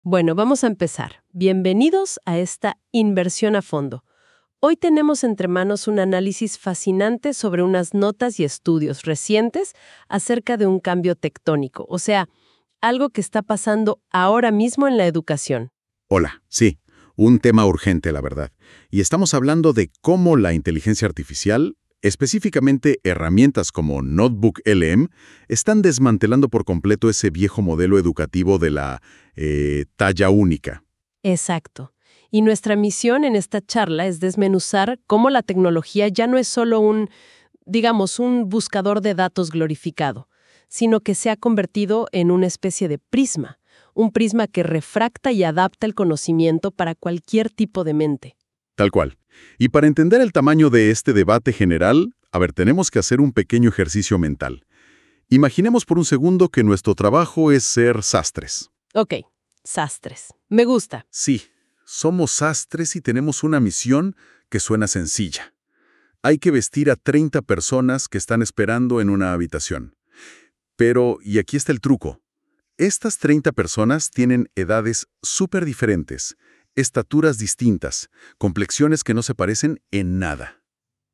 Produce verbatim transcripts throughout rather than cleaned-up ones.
Bueno, vamos a empezar. Bienvenidos a esta inversión a fondo. Hoy tenemos entre manos un análisis fascinante sobre unas notas y estudios recientes acerca de un cambio tectónico, o sea, algo que está pasando ahora mismo en la educación. Hola, sí, un tema urgente, la verdad. Y estamos hablando de cómo la inteligencia artificial, específicamente herramientas como Notebook L M, están desmantelando por completo ese viejo modelo educativo de la eh, talla única. Exacto. Y nuestra misión en esta charla es desmenuzar cómo la tecnología ya no es solo un, digamos, un buscador de datos glorificado, sino que se ha convertido en una especie de prisma, un prisma que refracta y adapta el conocimiento para cualquier tipo de mente. Tal cual. Y para entender el tamaño de este debate general, a ver, tenemos que hacer un pequeño ejercicio mental. Imaginemos por un segundo que nuestro trabajo es ser sastres. Ok, sastres. Me gusta. Sí, somos sastres y tenemos una misión que suena sencilla. Hay que vestir a treinta personas que están esperando en una habitación. Pero, y aquí está el truco, estas treinta personas tienen edades súper diferentes, estaturas distintas, complexiones que no se parecen en nada.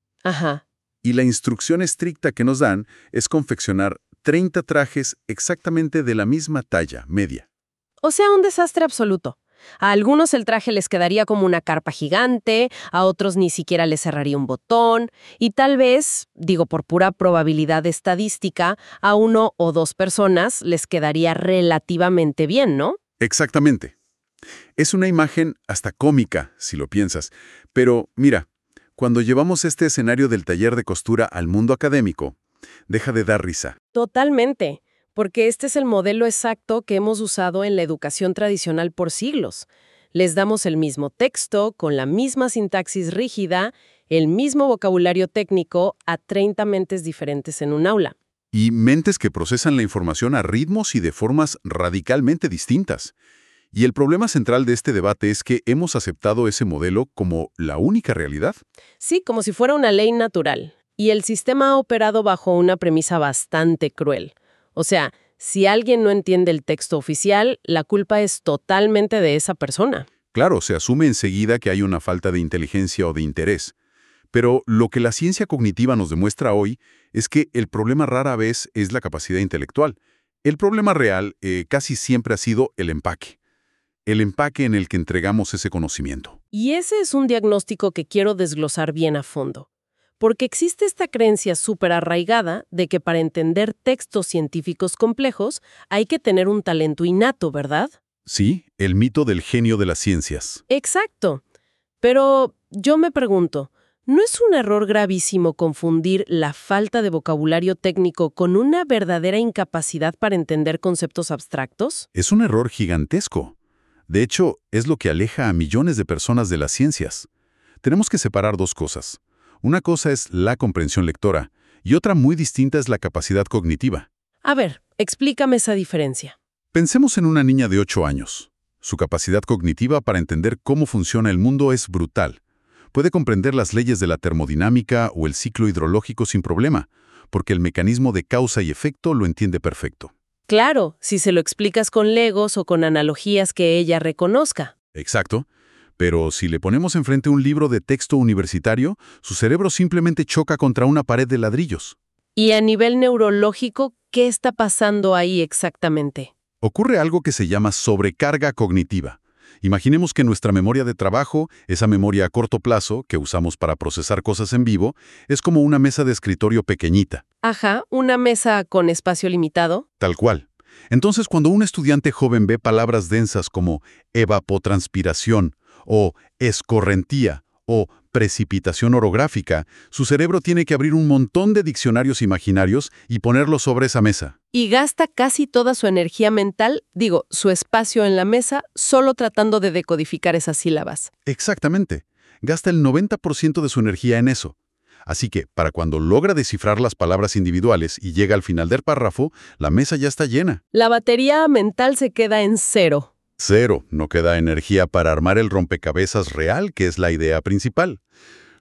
Ajá. Y la instrucción estricta que nos dan es confeccionar treinta trajes exactamente de la misma talla, media. O sea, un desastre absoluto. A algunos el traje les quedaría como una carpa gigante, a otros ni siquiera les cerraría un botón, y tal vez, digo por pura probabilidad estadística, a uno o dos personas les quedaría relativamente bien, ¿no? Exactamente. Es una imagen hasta cómica, si lo piensas. Pero, mira, cuando llevamos este escenario del taller de costura al mundo académico, deja de dar risa. Totalmente, porque este es el modelo exacto que hemos usado en la educación tradicional por siglos. Les damos el mismo texto, con la misma sintaxis rígida, el mismo vocabulario técnico a treinta mentes diferentes en un aula. Y mentes que procesan la información a ritmos y de formas radicalmente distintas. Y el problema central de este debate es que hemos aceptado ese modelo como la única realidad. Sí, como si fuera una ley natural. Y el sistema ha operado bajo una premisa bastante cruel. O sea, si alguien no entiende el texto oficial, la culpa es totalmente de esa persona. Claro, se asume enseguida que hay una falta de inteligencia o de interés. Pero lo que la ciencia cognitiva nos demuestra hoy es que el problema rara vez es la capacidad intelectual. El problema real eh, casi siempre ha sido el empaque. El empaque en el que entregamos ese conocimiento. Y ese es un diagnóstico que quiero desglosar bien a fondo. Porque existe esta creencia súper arraigada de que para entender textos científicos complejos hay que tener un talento innato, ¿verdad? Sí, el mito del genio de las ciencias. Exacto. Pero yo me pregunto, ¿no es un error gravísimo confundir la falta de vocabulario técnico con una verdadera incapacidad para entender conceptos abstractos? Es un error gigantesco. De hecho, es lo que aleja a millones de personas de las ciencias. Tenemos que separar dos cosas. Una cosa es la comprensión lectora y otra muy distinta es la capacidad cognitiva. A ver, explícame esa diferencia. Pensemos en una niña de ocho años. Su capacidad cognitiva para entender cómo funciona el mundo es brutal. Puede comprender las leyes de la termodinámica o el ciclo hidrológico sin problema, porque el mecanismo de causa y efecto lo entiende perfecto. Claro, si se lo explicas con legos o con analogías que ella reconozca. Exacto. Pero si le ponemos enfrente un libro de texto universitario, su cerebro simplemente choca contra una pared de ladrillos. Y a nivel neurológico, ¿qué está pasando ahí exactamente? Ocurre algo que se llama sobrecarga cognitiva. Imaginemos que nuestra memoria de trabajo, esa memoria a corto plazo que usamos para procesar cosas en vivo, es como una mesa de escritorio pequeñita. Ajá, una mesa con espacio limitado. Tal cual. Entonces, cuando un estudiante joven ve palabras densas como evapotranspiración, o escorrentía, o precipitación orográfica, su cerebro tiene que abrir un montón de diccionarios imaginarios y ponerlos sobre esa mesa. Y gasta casi toda su energía mental, digo, su espacio en la mesa, solo tratando de decodificar esas sílabas. Exactamente. Gasta el noventa por ciento de su energía en eso. Así que, para cuando logra descifrar las palabras individuales y llega al final del párrafo, la mesa ya está llena. La batería mental se queda en cero. Cero. No queda energía para armar el rompecabezas real, que es la idea principal.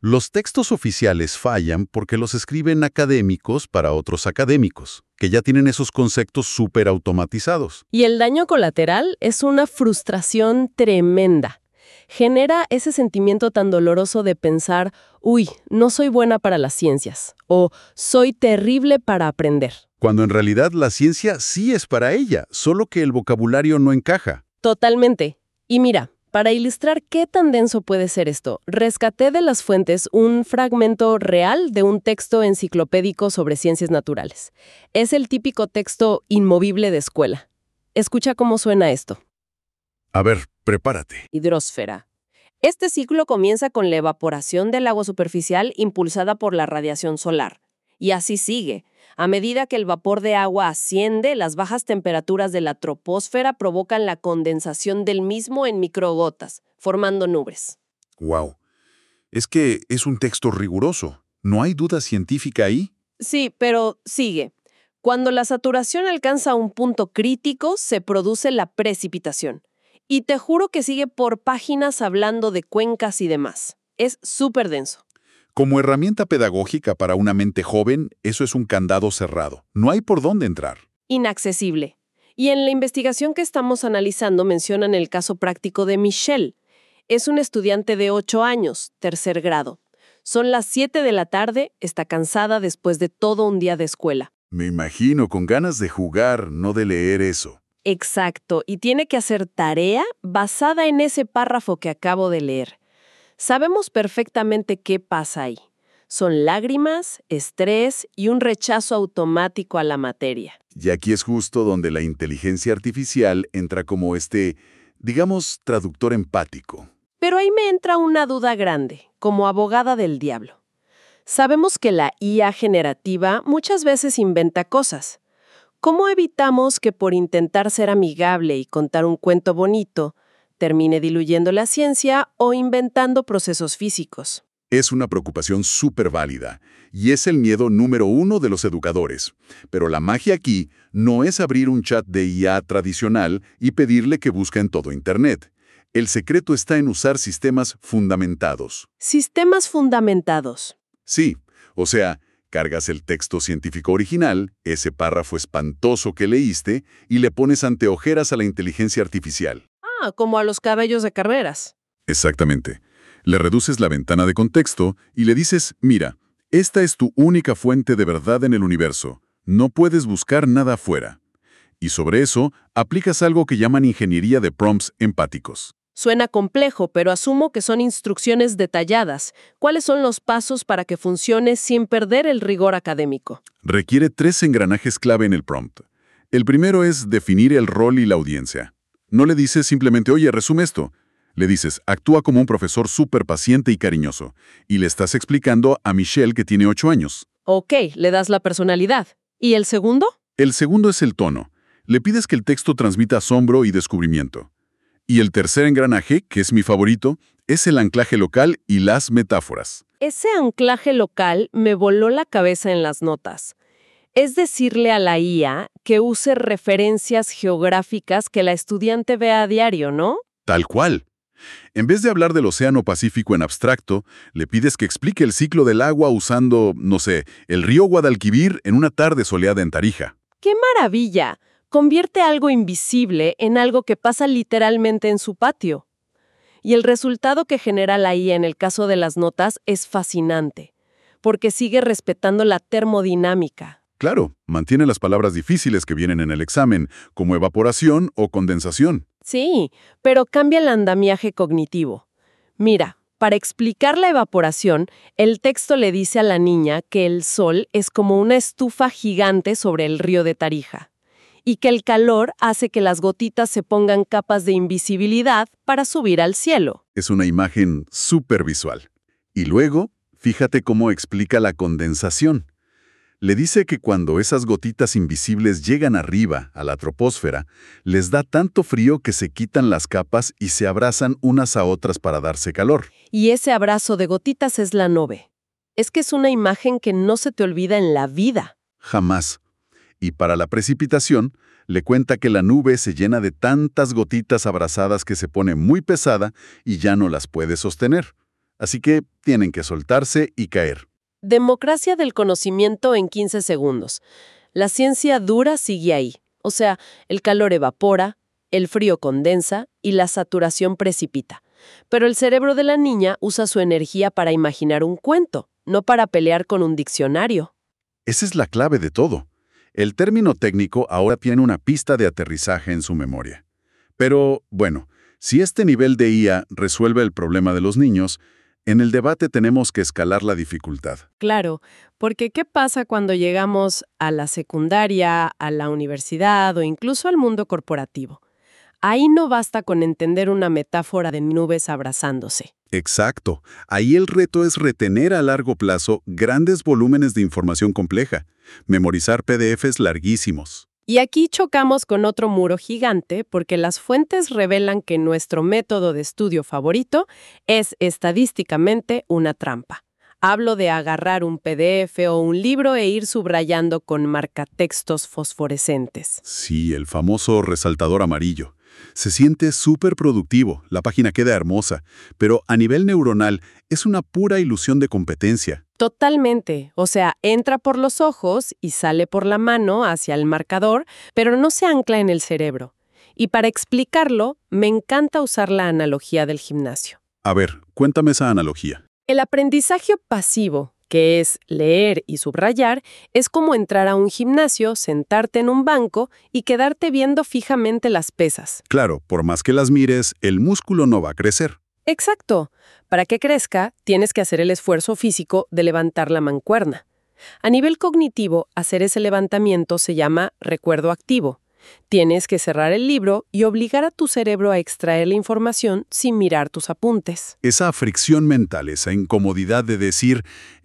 Los textos oficiales fallan porque los escriben académicos para otros académicos, que ya tienen esos conceptos súper automatizados. Y el daño colateral es una frustración tremenda. Genera ese sentimiento tan doloroso de pensar, uy, no soy buena para las ciencias, o soy terrible para aprender. Cuando en realidad la ciencia sí es para ella, solo que el vocabulario no encaja. Totalmente. Y mira, para ilustrar qué tan denso puede ser esto, rescaté de las fuentes un fragmento real de un texto enciclopédico sobre ciencias naturales. Es el típico texto inmovible de escuela. Escucha cómo suena esto. A ver, prepárate. Hidrosfera. Este ciclo comienza con la evaporación del agua superficial impulsada por la radiación solar. Y así sigue. A medida que el vapor de agua asciende, las bajas temperaturas de la troposfera provocan la condensación del mismo en microgotas, formando nubes. Wow. Es que es un texto riguroso. ¿No hay duda científica ahí? Sí, pero sigue. Cuando la saturación alcanza un punto crítico, se produce la precipitación. Y te juro que sigue por páginas hablando de cuencas y demás. Es súper denso. Como herramienta pedagógica para una mente joven, eso es un candado cerrado. No hay por dónde entrar. Inaccesible. Y en la investigación que estamos analizando mencionan el caso práctico de Michelle. Es un estudiante de ocho años, tercer grado. Son las siete de la tarde, está cansada después de todo un día de escuela. Me imagino con ganas de jugar, no de leer eso. Exacto, y tiene que hacer tarea basada en ese párrafo que acabo de leer. Sabemos perfectamente qué pasa ahí. Son lágrimas, estrés y un rechazo automático a la materia. Y aquí es justo donde la inteligencia artificial entra como este, digamos, traductor empático. Pero ahí me entra una duda grande, como abogada del diablo. Sabemos que la I A generativa muchas veces inventa cosas. ¿Cómo evitamos que por intentar ser amigable y contar un cuento bonito, termine diluyendo la ciencia o inventando procesos físicos? Es una preocupación súper válida, y es el miedo número uno de los educadores. Pero la magia aquí no es abrir un chat de I A tradicional y pedirle que busque en todo Internet. El secreto está en usar sistemas fundamentados. Sistemas fundamentados. Sí, o sea, cargas el texto científico original, ese párrafo espantoso que leíste, y le pones anteojeras a la inteligencia artificial. Ah, como a los cabellos de carreras. Exactamente. Le reduces la ventana de contexto y le dices, mira, esta es tu única fuente de verdad en el universo. No puedes buscar nada afuera. Y sobre eso, aplicas algo que llaman ingeniería de prompts empáticos. Suena complejo, pero asumo que son instrucciones detalladas. ¿Cuáles son los pasos para que funcione sin perder el rigor académico? Requiere tres engranajes clave en el prompt. El primero es definir el rol y la audiencia. No le dices simplemente, oye, resume esto. Le dices, actúa como un profesor súper paciente y cariñoso. Y le estás explicando a Michelle que tiene ocho años. Ok, le das la personalidad. ¿Y el segundo? El segundo es el tono. Le pides que el texto transmita asombro y descubrimiento. Y el tercer engranaje, que es mi favorito, es el anclaje local y las metáforas. Ese anclaje local me voló la cabeza en las notas. Es decirle a la I A que use referencias geográficas que la estudiante vea a diario, ¿no? Tal cual. En vez de hablar del Océano Pacífico en abstracto, le pides que explique el ciclo del agua usando, no sé, el río Guadalquivir en una tarde soleada en Tarija. ¡Qué maravilla! Convierte algo invisible en algo que pasa literalmente en su patio. Y el resultado que genera la I A en el caso de las notas es fascinante, porque sigue respetando la termodinámica. Claro, mantiene las palabras difíciles que vienen en el examen, como evaporación o condensación. Sí, pero cambia el andamiaje cognitivo. Mira, para explicar la evaporación, el texto le dice a la niña que el sol es como una estufa gigante sobre el río de Tarija, y que el calor hace que las gotitas se pongan capas de invisibilidad para subir al cielo. Es una imagen súper visual. Y luego, fíjate cómo explica la condensación. Le dice que cuando esas gotitas invisibles llegan arriba, a la troposfera, les da tanto frío que se quitan las capas y se abrazan unas a otras para darse calor. Y ese abrazo de gotitas es la nube. Es que es una imagen que no se te olvida en la vida. Jamás. Y para la precipitación, le cuenta que la nube se llena de tantas gotitas abrazadas que se pone muy pesada y ya no las puede sostener. Así que tienen que soltarse y caer. Democracia del conocimiento en quince segundos. La ciencia dura sigue ahí. O sea, el calor evapora, el frío condensa y la saturación precipita. Pero el cerebro de la niña usa su energía para imaginar un cuento, no para pelear con un diccionario. Esa es la clave de todo. El término técnico ahora tiene una pista de aterrizaje en su memoria. Pero, bueno, si este nivel de I A resuelve el problema de los niños, en el debate tenemos que escalar la dificultad. Claro, porque ¿qué pasa cuando llegamos a la secundaria, a la universidad o incluso al mundo corporativo? Ahí no basta con entender una metáfora de nubes abrazándose. Exacto. Ahí el reto es retener a largo plazo grandes volúmenes de información compleja, memorizar P D Efes larguísimos. Y aquí chocamos con otro muro gigante porque las fuentes revelan que nuestro método de estudio favorito es estadísticamente una trampa. Hablo de agarrar un P D Efe o un libro e ir subrayando con marcatextos fosforescentes. Sí, el famoso resaltador amarillo. Se siente súper productivo, la página queda hermosa, pero a nivel neuronal es una pura ilusión de competencia. Totalmente. O sea, entra por los ojos y sale por la mano hacia el marcador, pero no se ancla en el cerebro. Y para explicarlo, me encanta usar la analogía del gimnasio. A ver, cuéntame esa analogía. El aprendizaje pasivo, que es leer y subrayar, es como entrar a un gimnasio, sentarte en un banco y quedarte viendo fijamente las pesas. Claro, por más que las mires, el músculo no va a crecer. Exacto. Para que crezca, tienes que hacer el esfuerzo físico de levantar la mancuerna. A nivel cognitivo, hacer ese levantamiento se llama recuerdo activo. Tienes que cerrar el libro y obligar a tu cerebro a extraer la información sin mirar tus apuntes. Esa fricción mental, esa incomodidad de decir,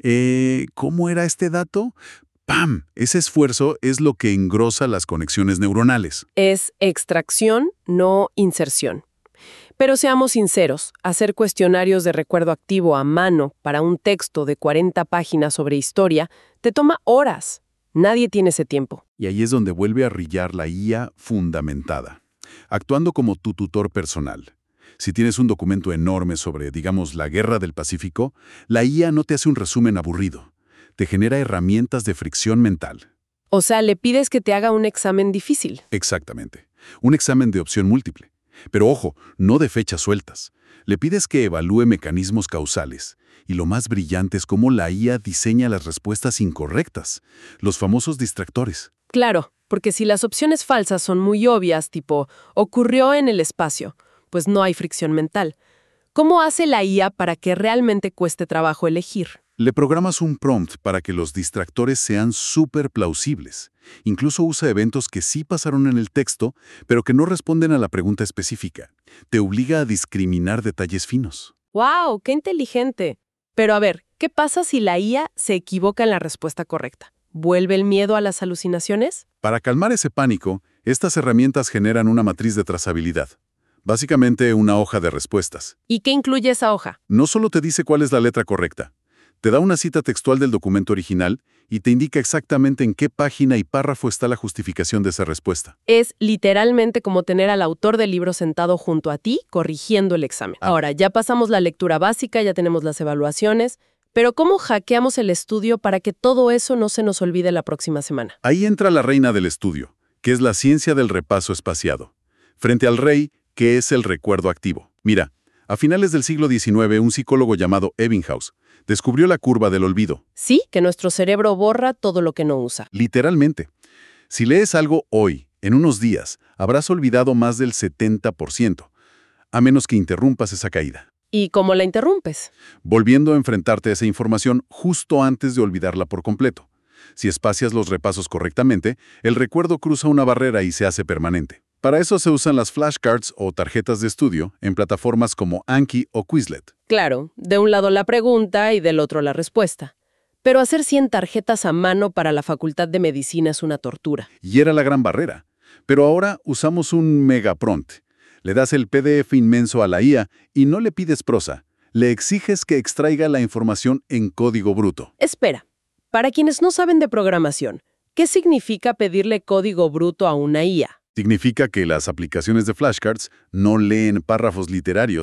eh, ¿cómo era este dato? ¡Pam! Ese esfuerzo es lo que engrosa las conexiones neuronales. Es extracción, no inserción. Pero seamos sinceros, hacer cuestionarios de recuerdo activo a mano para un texto de cuarenta páginas sobre historia te toma horas. Nadie tiene ese tiempo. Y ahí es donde vuelve a brillar la I A fundamentada, actuando como tu tutor personal. Si tienes un documento enorme sobre, digamos, la Guerra del Pacífico, la I A no te hace un resumen aburrido. Te genera herramientas de fricción mental. O sea, le pides que te haga un examen difícil. Exactamente. Un examen de opción múltiple. Pero ojo, no de fechas sueltas. Le pides que evalúe mecanismos causales. Y lo más brillante es cómo la I A diseña las respuestas incorrectas, los famosos distractores. Claro, porque si las opciones falsas son muy obvias, tipo, ocurrió en el espacio, pues no hay fricción mental. ¿Cómo hace la I A para que realmente cueste trabajo elegir? Le programas un prompt para que los distractores sean súper plausibles. Incluso usa eventos que sí pasaron en el texto, pero que no responden a la pregunta específica. Te obliga a discriminar detalles finos. ¡Wow! ¡Qué inteligente! Pero a ver, ¿qué pasa si la I A se equivoca en la respuesta correcta? ¿Vuelve el miedo a las alucinaciones? Para calmar ese pánico, estas herramientas generan una matriz de trazabilidad. Básicamente una hoja de respuestas. ¿Y qué incluye esa hoja? No solo te dice cuál es la letra correcta, te da una cita textual del documento original y te indica exactamente en qué página y párrafo está la justificación de esa respuesta. Es literalmente como tener al autor del libro sentado junto a ti, corrigiendo el examen. Ah. Ahora, ya pasamos la lectura básica, ya tenemos las evaluaciones, pero ¿cómo hackeamos el estudio para que todo eso no se nos olvide la próxima semana? Ahí entra la reina del estudio, que es la ciencia del repaso espaciado, frente al rey, que es el recuerdo activo. Mira, a finales del siglo diecinueve, un psicólogo llamado Ebbinghaus descubrió la curva del olvido. Sí, que nuestro cerebro borra todo lo que no usa. Literalmente. Si lees algo hoy, en unos días, habrás olvidado más del setenta por ciento, a menos que interrumpas esa caída. ¿Y cómo la interrumpes? Volviendo a enfrentarte a esa información justo antes de olvidarla por completo. Si espacias los repasos correctamente, el recuerdo cruza una barrera y se hace permanente. Para eso se usan las flashcards o tarjetas de estudio en plataformas como Anki o Quizlet. Claro, de un lado la pregunta y del otro la respuesta. Pero hacer cien tarjetas a mano para la Facultad de Medicina es una tortura. Y era la gran barrera. Pero ahora usamos un megaprompt. Le das el P D Efe inmenso a la I A y no le pides prosa. Le exiges que extraiga la información en código bruto. Espera, para quienes no saben de programación, ¿qué significa pedirle código bruto a una I A? Significa que las aplicaciones de flashcards no leen párrafos literarios,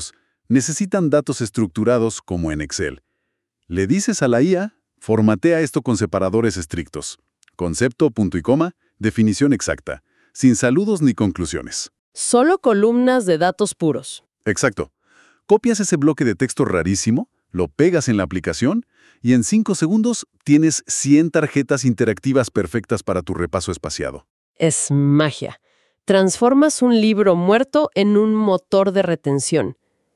Necesitan datos estructurados como en Excel. Le dices a la I A, formatea esto con separadores estrictos. Concepto, punto y coma, definición exacta, sin saludos ni conclusiones. Solo columnas de datos puros. Exacto. Copias ese bloque de texto rarísimo, lo pegas en la aplicación y en cinco segundos tienes cien tarjetas interactivas perfectas para tu repaso espaciado. Es magia. Transformas un libro muerto en un motor de retención.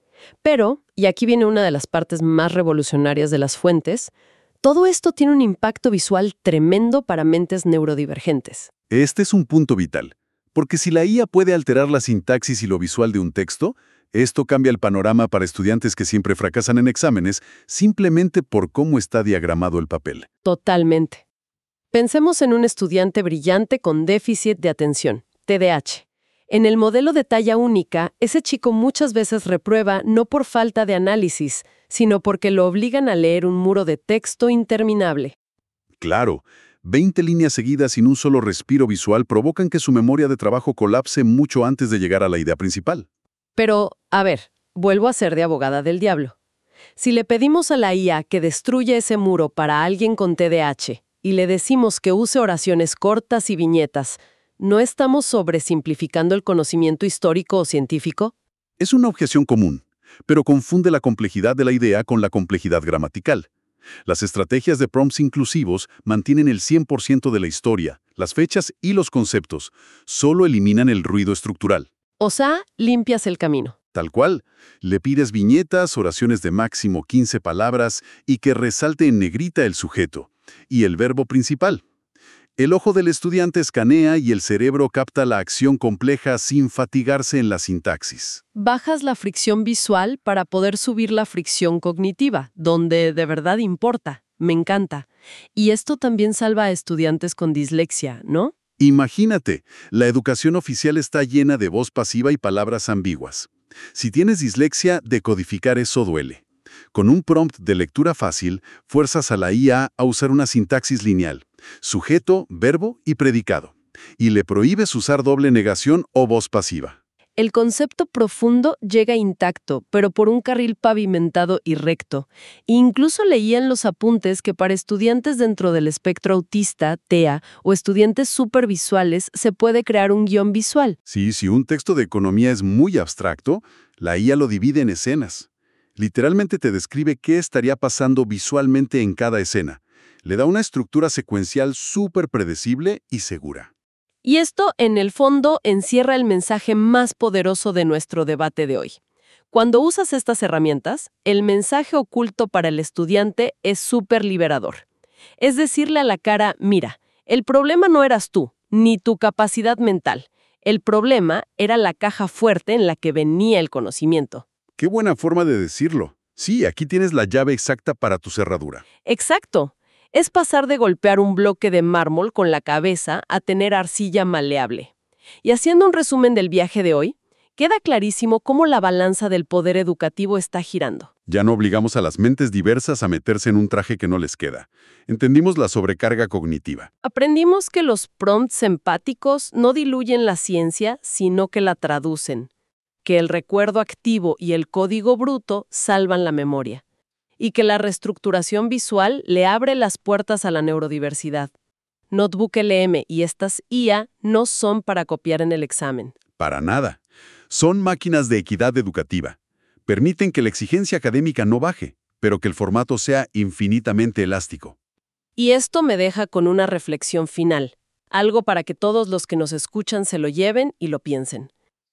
Pero, y aquí viene una de las partes más revolucionarias de las fuentes, todo esto tiene un impacto visual tremendo para mentes neurodivergentes. Este es un punto vital, porque si la I A puede alterar la sintaxis y lo visual de un texto, esto cambia el panorama para estudiantes que siempre fracasan en exámenes simplemente por cómo está diagramado el papel. Totalmente. Pensemos en un estudiante brillante con déficit de atención, T D A H. En el modelo de talla única, ese chico muchas veces reprueba no por falta de análisis, sino porque lo obligan a leer un muro de texto interminable. Claro, veinte líneas seguidas sin un solo respiro visual provocan que su memoria de trabajo colapse mucho antes de llegar a la idea principal. Pero, a ver, vuelvo a ser de abogada del diablo. Si le pedimos a la I A que destruya ese muro para alguien con T D A H y le decimos que use oraciones cortas y viñetas, ¿no estamos sobresimplificando el conocimiento histórico o científico? Es una objeción común, pero confunde la complejidad de la idea con la complejidad gramatical. Las estrategias de prompts inclusivos mantienen el cien por ciento de la historia, las fechas y los conceptos, solo eliminan el ruido estructural. O sea, limpias el camino. Tal cual, le pides viñetas, oraciones de máximo quince palabras y que resalte en negrita el sujeto y el verbo principal. El ojo del estudiante escanea y el cerebro capta la acción compleja sin fatigarse en la sintaxis. Bajas la fricción visual para poder subir la fricción cognitiva, donde de verdad importa. Me encanta. Y esto también salva a estudiantes con dislexia, ¿no? Imagínate, la educación oficial está llena de voz pasiva y palabras ambiguas. Si tienes dislexia, decodificar eso duele. Con un prompt de lectura fácil, fuerzas a la I A a usar una sintaxis lineal, sujeto, verbo y predicado, y le prohíbes usar doble negación o voz pasiva. El concepto profundo llega intacto, pero por un carril pavimentado y recto. Incluso leía en los apuntes que para estudiantes dentro del espectro autista, T E A, o estudiantes supervisuales, se puede crear un guión visual. Sí, si un texto de economía es muy abstracto, la I A lo divide en escenas. Literalmente te describe qué estaría pasando visualmente en cada escena. Le da una estructura secuencial súper predecible y segura. Y esto, en el fondo, encierra el mensaje más poderoso de nuestro debate de hoy. Cuando usas estas herramientas, el mensaje oculto para el estudiante es súper liberador. Es decirle a la cara, mira, el problema no eras tú, ni tu capacidad mental. El problema era la caja fuerte en la que venía el conocimiento. ¡Qué buena forma de decirlo! Sí, aquí tienes la llave exacta para tu cerradura. Exacto. Es pasar de golpear un bloque de mármol con la cabeza a tener arcilla maleable. Y haciendo un resumen del viaje de hoy, queda clarísimo cómo la balanza del poder educativo está girando. Ya no obligamos a las mentes diversas a meterse en un traje que no les queda. Entendimos la sobrecarga cognitiva. Aprendimos que los prompts empáticos no diluyen la ciencia, sino que la traducen. Que el recuerdo activo y el código bruto salvan la memoria. Y que la reestructuración visual le abre las puertas a la neurodiversidad. Notebook L M y estas I A no son para copiar en el examen. Para nada. Son máquinas de equidad educativa. Permiten que la exigencia académica no baje, pero que el formato sea infinitamente elástico. Y esto me deja con una reflexión final. Algo para que todos los que nos escuchan se lo lleven y lo piensen.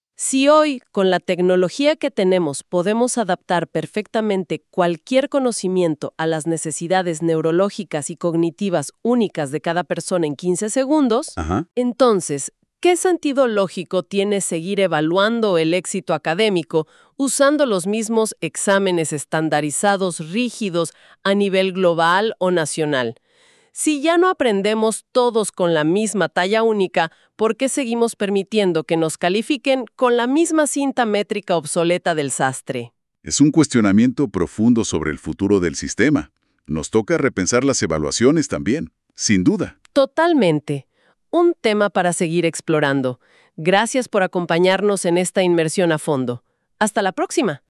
Si hoy, con la tecnología que tenemos, podemos adaptar perfectamente cualquier conocimiento a las necesidades neurológicas y cognitivas únicas de cada persona en quince segundos, Ajá. entonces, ¿qué sentido lógico tiene seguir evaluando el éxito académico usando los mismos exámenes estandarizados rígidos a nivel global o nacional? Si ya no aprendemos todos con la misma talla única, ¿por qué seguimos permitiendo que nos califiquen con la misma cinta métrica obsoleta del sastre? Es un cuestionamiento profundo sobre el futuro del sistema. Nos toca repensar las evaluaciones también, sin duda. Totalmente. Un tema para seguir explorando. Gracias por acompañarnos en esta inmersión a fondo. Hasta la próxima.